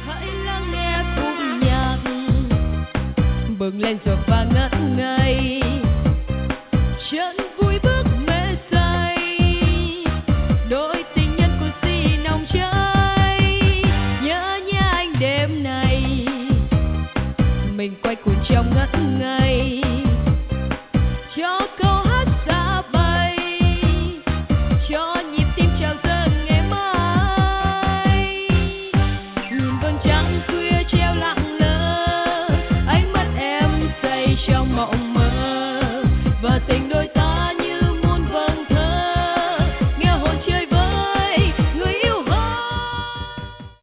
hãy lắng nghe khúc nhạc bừng lên cho